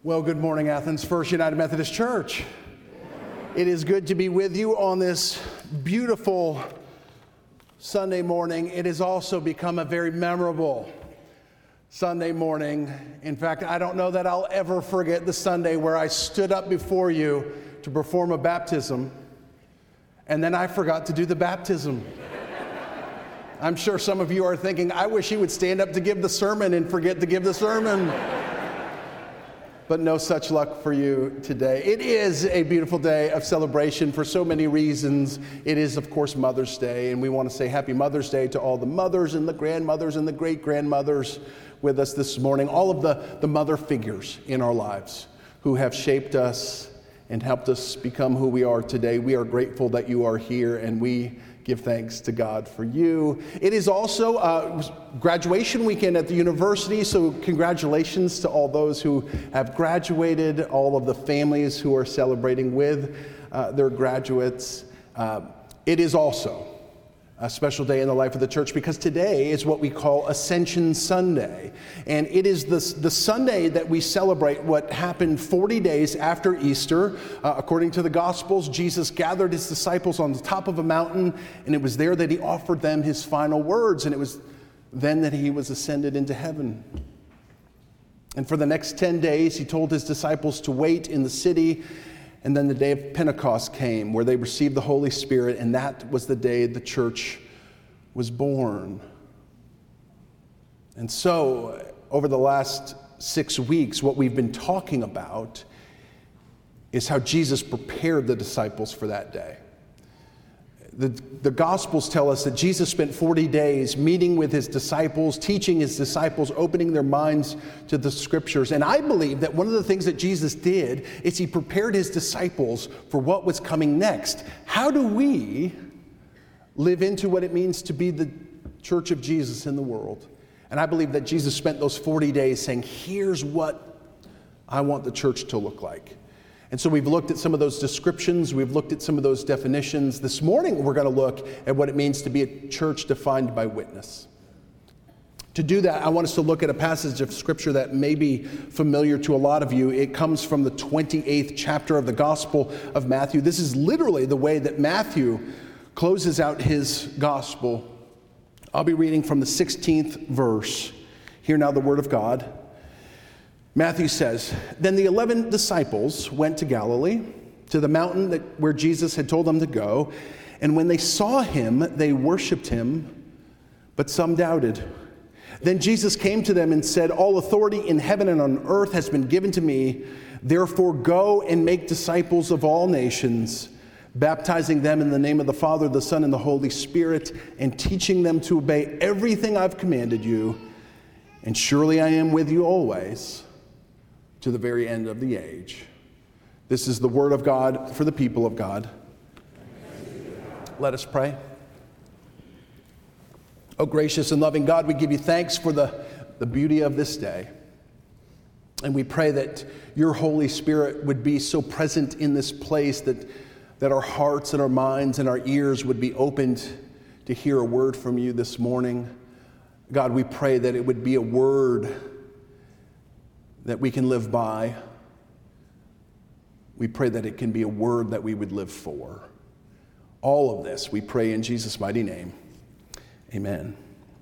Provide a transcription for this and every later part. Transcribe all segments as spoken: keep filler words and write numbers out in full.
Well, good morning, Athens First United Methodist Church. It is good to be with you on this beautiful Sunday morning. It has also become a very memorable Sunday morning. In fact, I don't know that I'll ever forget the Sunday where I stood up before you to perform a baptism, and then I forgot to do the baptism. I'm sure some of you are thinking, I wish he would stand up to give the sermon and forget to give the sermon. But no such luck for you today. It is a beautiful day of celebration for so many reasons. It is, of course, Mother's Day, and we want to say Happy Mother's Day to all the mothers and the grandmothers and the great-grandmothers with us this morning, all of the, the mother figures in our lives who have shaped us and helped us become who we are today. We are grateful that you are here, and we give thanks to God for you. It is also uh, graduation weekend at the university, so congratulations to all those who have graduated, all of the families who are celebrating with uh, their graduates. Uh, it is also a special day in the life of the church because today is what we call Ascension Sunday. And it is the, the Sunday that we celebrate what happened forty days after Easter. Uh, according to the Gospels, Jesus gathered his disciples on the top of a mountain, and it was there that he offered them his final words, and it was then that he was ascended into heaven. And for the next ten days, he told his disciples to wait in the city. And then the day of Pentecost came, where they received the Holy Spirit, and that was the day the church was born. And so, over the last six weeks, what we've been talking about is how Jesus prepared the disciples for that day. The, the Gospels tell us that Jesus spent forty days meeting with his disciples, teaching his disciples, opening their minds to the Scriptures. And I believe that one of the things that Jesus did is he prepared his disciples for what was coming next. How do we live into what it means to be the church of Jesus in the world? And I believe that Jesus spent those forty days saying, here's what I want the church to look like. And so we've looked at some of those descriptions, we've looked at some of those definitions. This morning we're going to look at what it means to be a church defined by witness. To do that, I want us to look at a passage of Scripture that may be familiar to a lot of you. It comes from the twenty-eighth chapter of the Gospel of Matthew. This is literally the way that Matthew closes out his Gospel. I'll be reading from the sixteenth verse. Hear now the word of God. Matthew says, Then the eleven disciples went to Galilee, to the mountain that, where Jesus had told them to go. And when they saw him, they worshipped him, but some doubted. Then Jesus came to them and said, All authority in heaven and on earth has been given to me. Therefore go and make disciples of all nations, baptizing them in the name of the Father, the Son, and the Holy Spirit, and teaching them to obey everything I've commanded you. And surely I am with you always, to the very end of the age. This is the word of God for the people of God. Let us pray. Oh, gracious and loving God, we give you thanks for the, the beauty of this day. And we pray that your Holy Spirit would be so present in this place that, that our hearts and our minds and our ears would be opened to hear a word from you this morning. God, we pray that it would be a word that we can live by. We pray that it can be a word that we would live for. All of this we pray in Jesus' mighty name. Amen.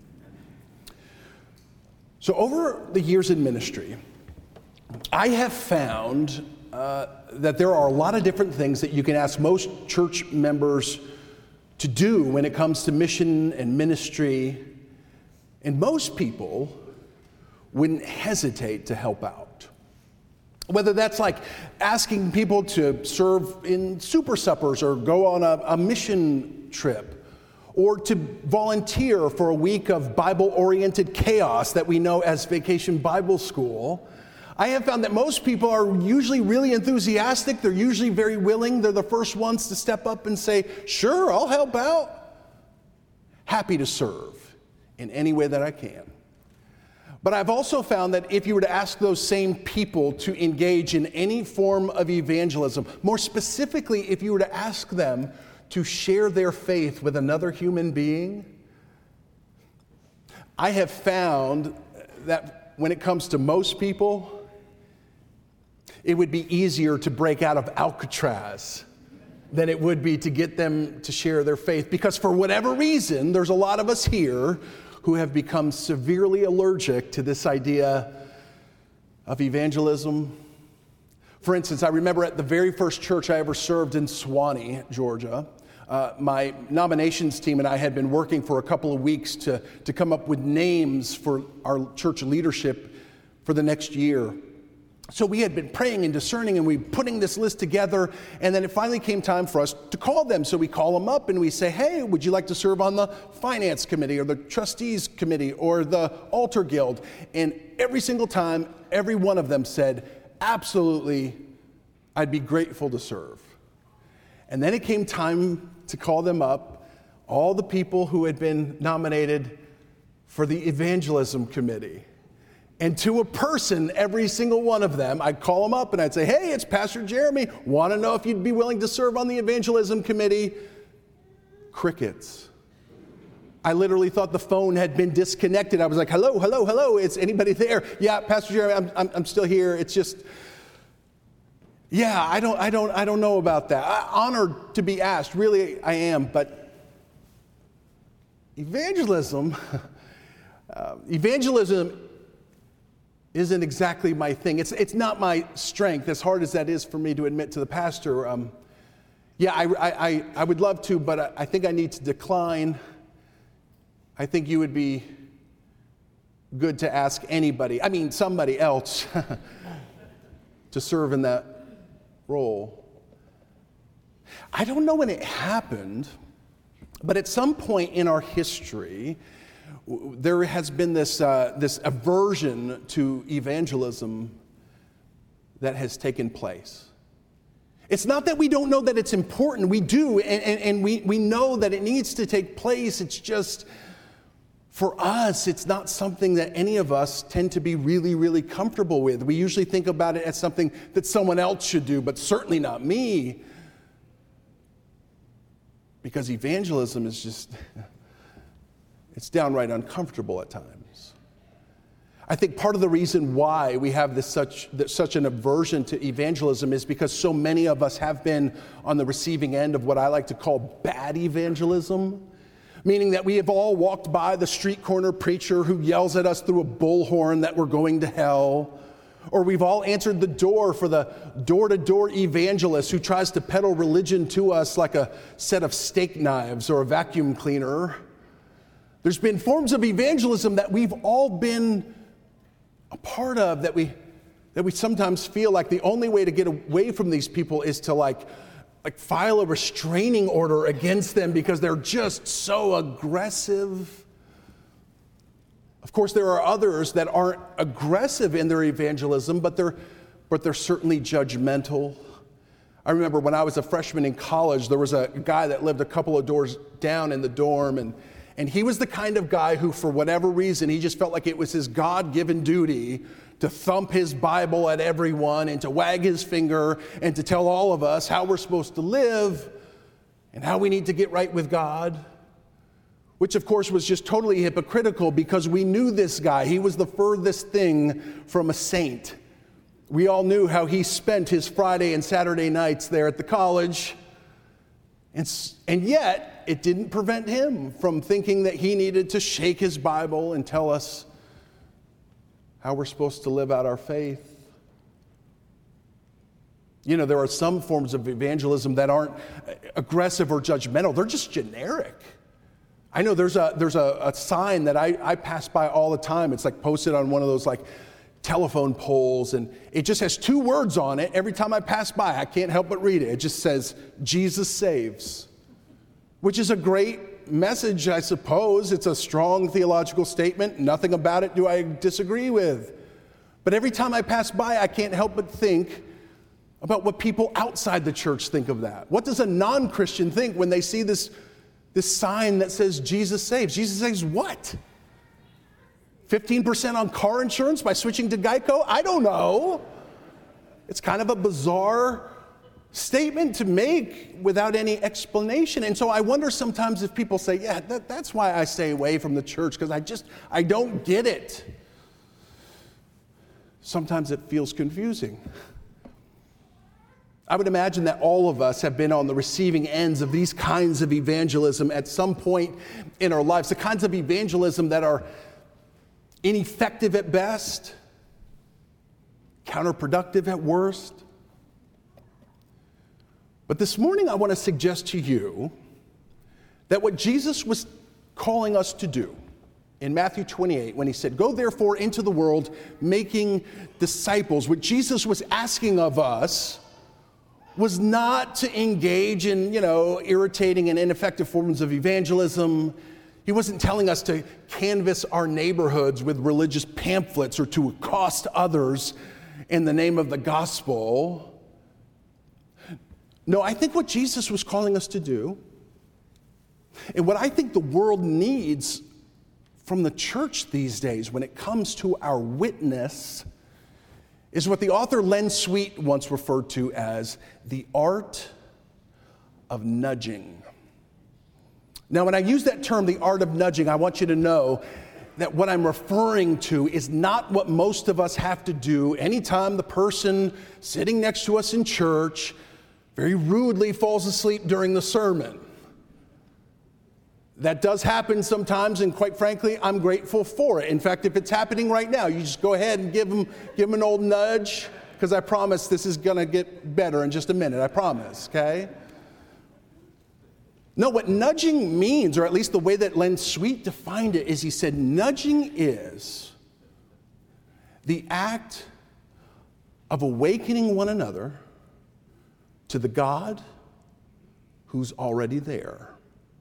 So over the years in ministry, I have found uh, that there are a lot of different things that you can ask most church members to do when it comes to mission and ministry, and most people wouldn't hesitate to help out. Whether that's like asking people to serve in super suppers or go on a, a mission trip, or to volunteer for a week of Bible-oriented chaos that we know as Vacation Bible School. I have found that most people are usually really enthusiastic. They're usually very willing. They're the first ones to step up and say, sure, I'll help out. Happy to serve in any way that I can. But I've also found that if you were to ask those same people to engage in any form of evangelism, more specifically, if you were to ask them to share their faith with another human being, I have found that when it comes to most people, it would be easier to break out of Alcatraz than it would be to get them to share their faith. Because for whatever reason, there's a lot of us here who have become severely allergic to this idea of evangelism. For instance, I remember at the very first church I ever served in Suwanee, Georgia, uh, my nominations team and I had been working for a couple of weeks to, to come up with names for our church leadership for the next year. So we had been praying and discerning, and we were putting this list together, and then it finally came time for us to call them. So we call them up and we say, hey, would you like to serve on the finance committee or the trustees committee or the altar guild? And every single time, every one of them said, absolutely, I'd be grateful to serve. And then it came time to call them up, all the people who had been nominated for the evangelism committee. And to a person, every single one of them, I'd call them up and I'd say, hey, it's Pastor Jeremy. Want to know if you'd be willing to serve on the evangelism committee? Crickets. I literally thought the phone had been disconnected. I was like, hello, hello, hello. Is anybody there? Yeah, Pastor Jeremy, I'm, I'm, I'm still here. It's just, yeah, I don't, I don't, I don't know about that. I'm honored to be asked. Really, I am. But evangelism, uh, evangelism isn't exactly my thing. It's it's not my strength, as hard as that is for me to admit to the pastor. Um, yeah, I, I, I would love to, but I, I think I need to decline. I think you would be good to ask anybody, I mean somebody else, to serve in that role. I don't know when it happened, but at some point in our history, there has been this, uh, this aversion to evangelism that has taken place. It's not that we don't know that it's important. We do, and, and, and we, we know that it needs to take place. It's just, for us, it's not something that any of us tend to be really, really comfortable with. We usually think about it as something that someone else should do, but certainly not me. Because evangelism is just... it's downright uncomfortable at times. I think part of the reason why we have this such, this, such an aversion to evangelism is because so many of us have been on the receiving end of what I like to call bad evangelism, meaning that we have all walked by the street corner preacher who yells at us through a bullhorn that we're going to hell, or we've all answered the door for the door-to-door evangelist who tries to peddle religion to us like a set of steak knives or a vacuum cleaner. There's been forms of evangelism that we've all been a part of, that we that we sometimes feel like the only way to get away from these people is to like, like file a restraining order against them because they're just so aggressive. Of course, there are others that aren't aggressive in their evangelism, but they're but they're certainly judgmental. I remember when I was a freshman in college, there was a guy that lived a couple of doors down in the dorm, and And he was the kind of guy who, for whatever reason, he just felt like it was his God-given duty to thump his Bible at everyone and to wag his finger and to tell all of us how we're supposed to live and how we need to get right with God, which, of course, was just totally hypocritical because we knew this guy. He was the furthest thing from a saint. We all knew how he spent his Friday and Saturday nights there at the college. And, and yet, it didn't prevent him from thinking that he needed to shake his Bible and tell us how we're supposed to live out our faith. You know, there are some forms of evangelism that aren't aggressive or judgmental. They're just generic. I know there's a there's a, a sign that I, I pass by all the time. It's like posted on one of those like telephone poles, and it just has two words on it. Every time I pass by, I can't help but read it. It just says, Jesus saves, which is a great message, I suppose. It's a strong theological statement. Nothing about it do I disagree with. But every time I pass by, I can't help but think about what people outside the church think of that. What does a non-Christian think when they see this, this sign that says Jesus saves? Jesus saves what? fifteen percent on car insurance by switching to Geico? I don't know. It's kind of a bizarre statement to make without any explanation. And so I wonder sometimes if people say, yeah, that, that's why I stay away from the church, because I just, I don't get it. Sometimes it feels confusing. I would imagine that all of us have been on the receiving ends of these kinds of evangelism at some point in our lives, the kinds of evangelism that are ineffective at best, counterproductive at worst. But this morning I want to suggest to you that what Jesus was calling us to do in Matthew twenty-eight, when he said, "Go therefore into the world, making disciples," what Jesus was asking of us was not to engage in, you know, irritating and ineffective forms of evangelism. He wasn't telling us to canvass our neighborhoods with religious pamphlets or to accost others in the name of the gospel. No, I think what Jesus was calling us to do, and what I think the world needs from the church these days when it comes to our witness, is what the author Len Sweet once referred to as the art of nudging. Now, when I use that term, the art of nudging, I want you to know that what I'm referring to is not what most of us have to do anytime the person sitting next to us in church very rudely falls asleep during the sermon. That does happen sometimes, and quite frankly, I'm grateful for it. In fact, if it's happening right now, you just go ahead and give them, give them an old nudge, because I promise this is going to get better in just a minute. I promise, okay? No, what nudging means, or at least the way that Len Sweet defined it, is he said, nudging is the act of awakening one another to the God who's already there.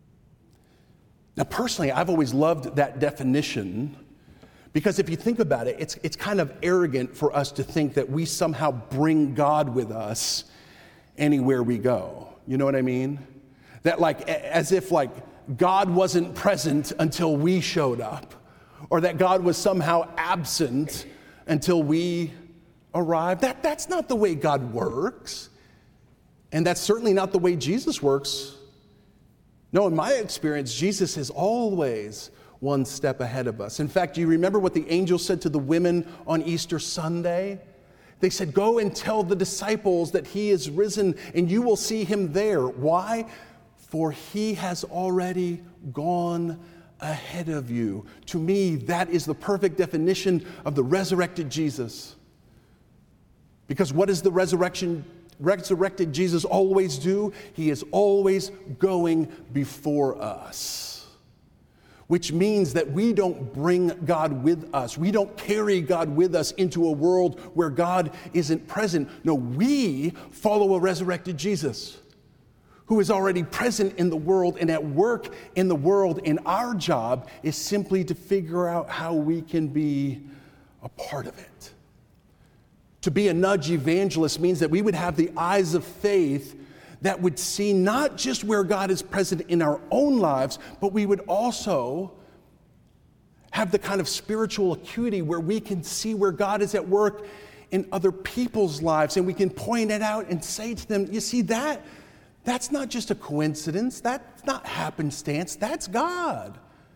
Now, personally, I've always loved that definition because if you think about it, it's, it's kind of arrogant for us to think that we somehow bring God with us anywhere we go. You know what I mean? That like, as if like God wasn't present until we showed up, or that God was somehow absent until we arrived. That, that's not the way God works. And that's certainly not the way Jesus works. No, in my experience, Jesus is always one step ahead of us. In fact, do you remember what the angel said to the women on Easter Sunday? They said, "Go and tell the disciples that he is risen, and you will see him there." Why? For he has already gone ahead of you. To me, that is the perfect definition of the resurrected Jesus. Because what does the resurrection, resurrected Jesus always do? He is always going before us. Which means that we don't bring God with us. We don't carry God with us into a world where God isn't present. No, we follow a resurrected Jesus who is already present in the world and at work in the world, and our job is simply to figure out how we can be a part of it. To be a nudge evangelist means that we would have the eyes of faith that would see not just where God is present in our own lives, but we would also have the kind of spiritual acuity where we can see where God is at work in other people's lives, and we can point it out and say to them, you see that? That's not just a coincidence. That's not happenstance. That's God.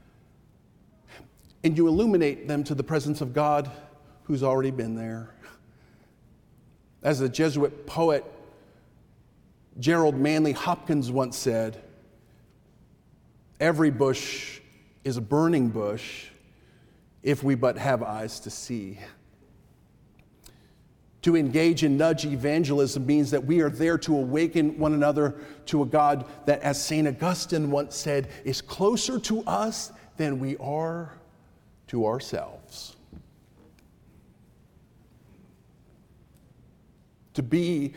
And you illuminate them to the presence of God who's already been there. As the Jesuit poet Gerald Manley Hopkins once said, "Every bush is a burning bush if we but have eyes to see." To engage in nudge evangelism means that we are there to awaken one another to a God that, as Saint Augustine once said, is closer to us than we are to ourselves. To be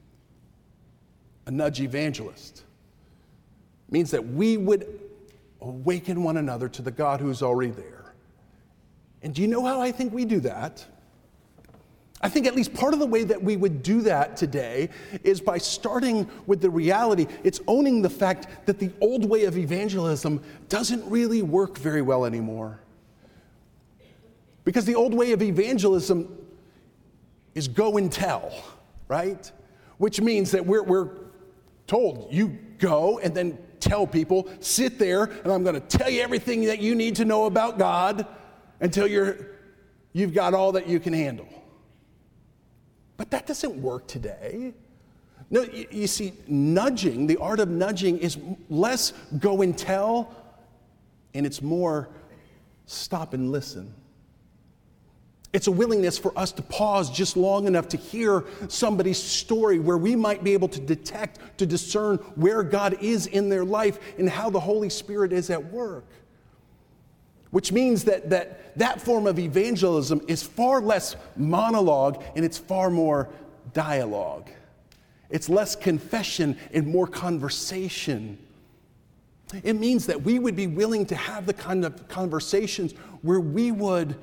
a nudge evangelist means that we would awaken one another to the God who's already there. And do you know how I think we do that? I think at least part of the way that we would do that today is by starting with the reality. It's owning the fact that the old way of evangelism doesn't really work very well anymore. Because the old way of evangelism is go and tell, right? Which means that we're, we're told, you go and then tell people, sit there, and I'm going to tell you everything that you need to know about God until you're, you've got all that you can handle. But that doesn't work today. No, you, you see, nudging, the art of nudging is less go and tell, and it's more stop and listen. It's a willingness for us to pause just long enough to hear somebody's story where we might be able to detect, to discern where God is in their life and how the Holy Spirit is at work. Which means that that, that form of evangelism is far less monologue and it's far more dialogue. It's less confession and more conversation. It means that we would be willing to have the kind of conversations where we would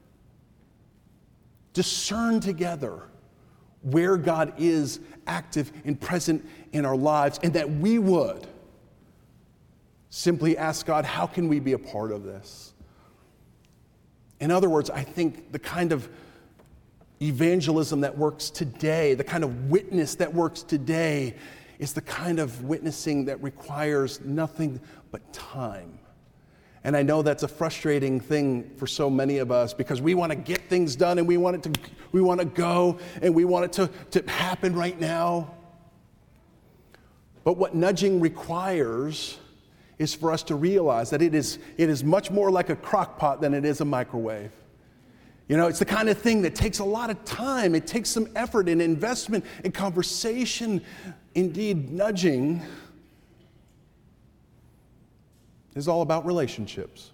discern together where God is active and present in our lives, and that we would simply ask God, how can we be a part of this? In other words, I think the kind of evangelism that works today, the kind of witness that works today, is the kind of witnessing that requires nothing but time. And I know that's a frustrating thing for so many of us because we want to get things done and we want it to, we want to go and we want it to, to happen right now. But what nudging requires is for us to realize that it is, it is much more like a crock pot than it is a microwave. You know, it's the kind of thing that takes a lot of time. It takes some effort and investment and conversation. Indeed, nudging is all about relationships.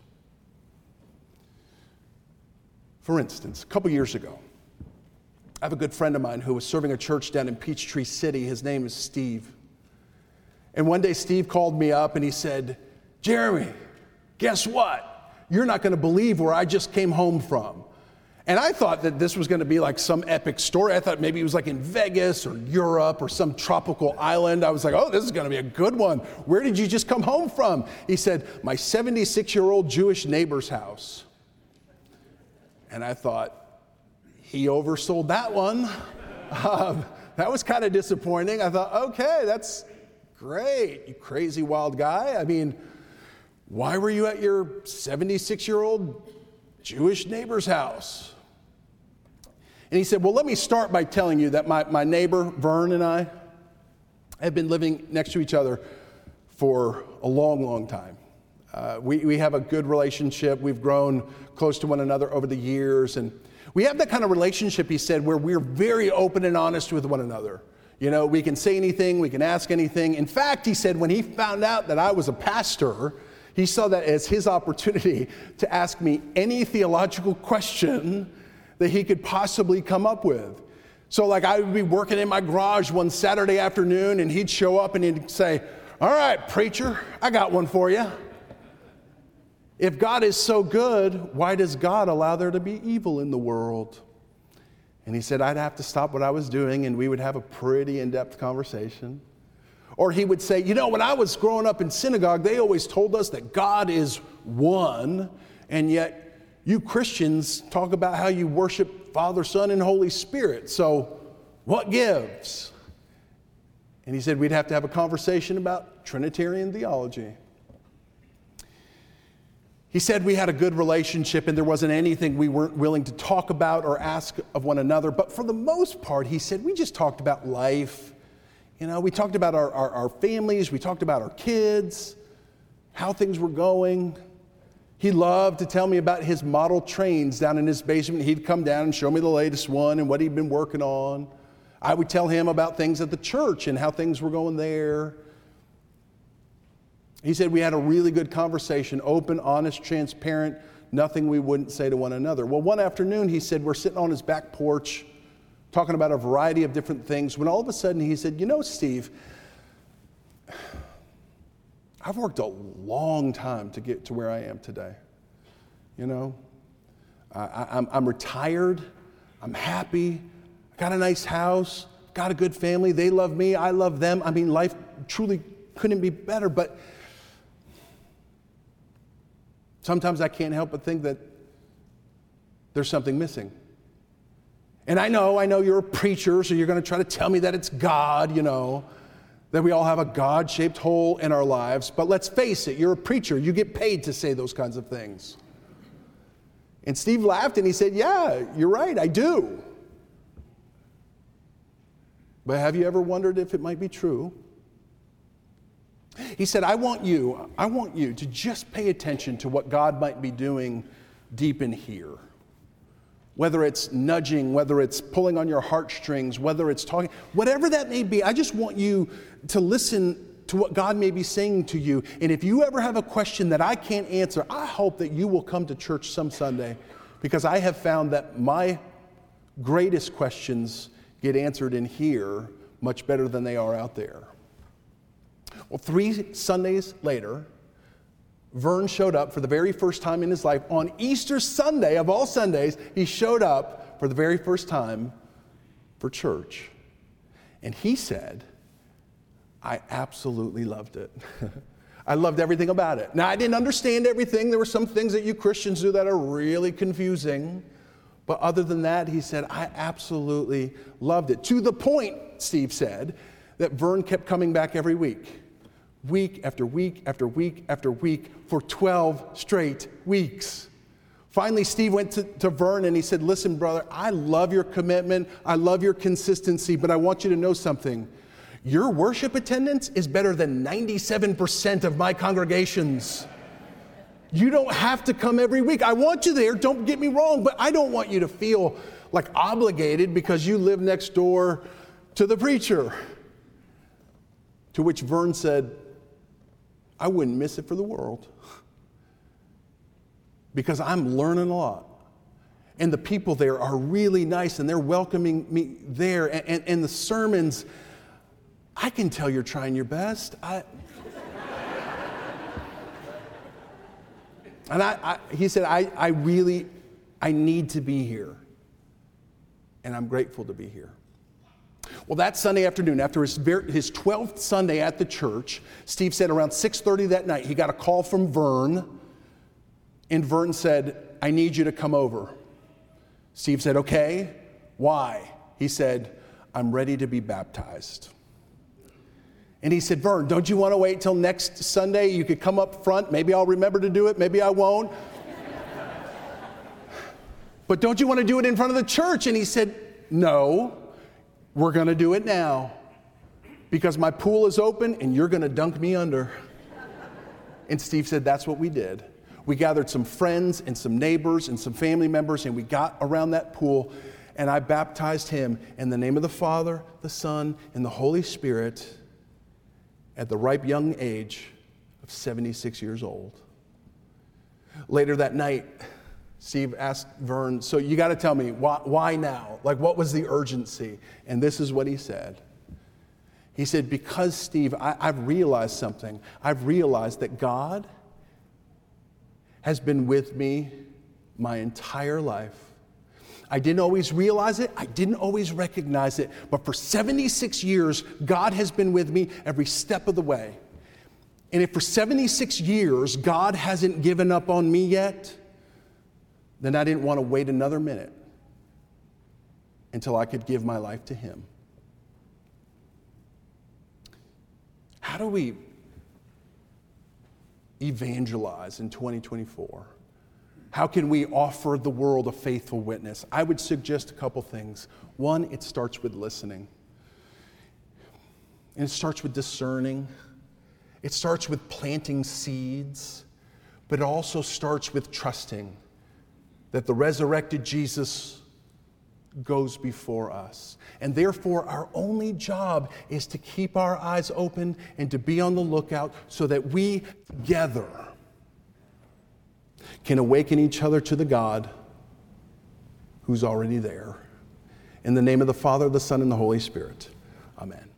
For instance, a couple years ago, I have a good friend of mine who was serving a church down in Peachtree City. His name is Steve. And one day Steve called me up and he said, Jeremy, guess what? You're not going to believe where I just came home from. And I thought that this was going to be like some epic story. I thought maybe it was like in Vegas or Europe or some tropical island. I was like, oh, this is going to be a good one. Where did you just come home from? He said, my seventy-six-year-old Jewish neighbor's house. And I thought, he oversold that one. Um, that was kind of disappointing. I thought, okay, that's great, you crazy wild guy. I mean, why were you at your seventy-six-year-old Jewish neighbor's house? And he said, well, let me start by telling you that my, my neighbor, Vern, and I have been living next to each other for a long, long time. Uh, we, we have a good relationship. We've grown close to one another over the years. And we have that kind of relationship, he said, where we're very open and honest with one another. You know, we can say anything, we can ask anything. In fact, he said, when he found out that I was a pastor, he saw that as his opportunity to ask me any theological question that he could possibly come up with. So like I would be working in my garage one Saturday afternoon and he'd show up and he'd say, all right, preacher, I got one for you. If God is so good, why does God allow there to be evil in the world? And he said, I'd have to stop what I was doing and we would have a pretty in-depth conversation. Or he would say, you know, when I was growing up in synagogue, they always told us that God is one, and yet you Christians talk about how you worship Father, Son, and Holy Spirit. So what gives? And he said we'd have to have a conversation about Trinitarian theology. He said we had a good relationship and there wasn't anything we weren't willing to talk about or ask of one another. But for the most part, he said, we just talked about life. You know, we talked about our, our, our families, we talked about our kids, how things were going. He loved to tell me about his model trains down in his basement. He'd come down and show me the latest one and what he'd been working on. I would tell him about things at the church and how things were going there. He said we had a really good conversation, open, honest, transparent, nothing we wouldn't say to one another. Well, one afternoon, he said, we're sitting on his back porch talking about a variety of different things, when all of a sudden he said, you know, Steve, I've worked a long time to get to where I am today. You know, I, I'm, I'm retired, I'm happy, I got a nice house, got a good family, they love me, I love them. I mean, life truly couldn't be better, but sometimes I can't help but think that there's something missing. And I know, I know you're a preacher, so you're going to try to tell me that it's God, you know, that we all have a God-shaped hole in our lives. But let's face it, you're a preacher. You get paid to say those kinds of things. And Steve laughed and he said, yeah, you're right, I do. But have you ever wondered if it might be true? He said, I want you, I want you to just pay attention to what God might be doing deep in here. Whether it's nudging, whether it's pulling on your heartstrings, whether it's talking, whatever that may be, I just want you to listen to what God may be saying to you. And if you ever have a question that I can't answer, I hope that you will come to church some Sunday, because I have found that my greatest questions get answered in here much better than they are out there. Well, three Sundays later, Vern showed up for the very first time in his life. On Easter Sunday, of all Sundays, he showed up for the very first time for church. And he said, I absolutely loved it. I loved everything about it. Now, I didn't understand everything. There were some things that you Christians do that are really confusing. But other than that, he said, I absolutely loved it. To the point, Steve said, that Vern kept coming back every week. Week after week after week after week for twelve straight weeks. Finally, Steve went to, to Vern and he said, listen, brother, I love your commitment. I love your consistency, but I want you to know something. Your worship attendance is better than ninety-seven percent of my congregations. You don't have to come every week. I want you there, don't get me wrong, but I don't want you to feel like obligated because you live next door to the preacher. To which Vern said, I wouldn't miss it for the world, because I'm learning a lot. And the people there are really nice, and they're welcoming me there. And, and, and the sermons, I can tell you're trying your best. I, and I, I, he said, I, I really, I need to be here. And I'm grateful to be here. Well, that Sunday afternoon, after his, his twelfth Sunday at the church, Steve said around six thirty that night, he got a call from Vern, and Vern said, I need you to come over. Steve said, okay, why? He said, I'm ready to be baptized. And he said, Vern, don't you want to wait till next Sunday? You could come up front. Maybe I'll remember to do it. Maybe I won't. But don't you want to do it in front of the church? And he said, no. We're going to do it now, because my pool is open and you're going to dunk me under. And Steve said, that's what we did. We gathered some friends and some neighbors and some family members, and we got around that pool, and I baptized him in the name of the Father, the Son, and the Holy Spirit at the ripe young age of seventy-six years old. Later that night, Steve asked Vern, so you got to tell me, why, why now? Like, what was the urgency? And this is what he said. He said, because, Steve, I, I've realized something. I've realized that God has been with me my entire life. I didn't always realize it. I didn't always recognize it. But for seventy-six years, God has been with me every step of the way. And if for seventy-six years, God hasn't given up on me yet, then I didn't want to wait another minute until I could give my life to him. How do we evangelize in twenty twenty-four? How can we offer the world a faithful witness? I would suggest a couple things. One, it starts with listening. And it starts with discerning. It starts with planting seeds. But it also starts with trusting that the resurrected Jesus goes before us. And therefore, our only job is to keep our eyes open and to be on the lookout so that we together can awaken each other to the God who's already there. In the name of the Father, the Son, and the Holy Spirit. Amen.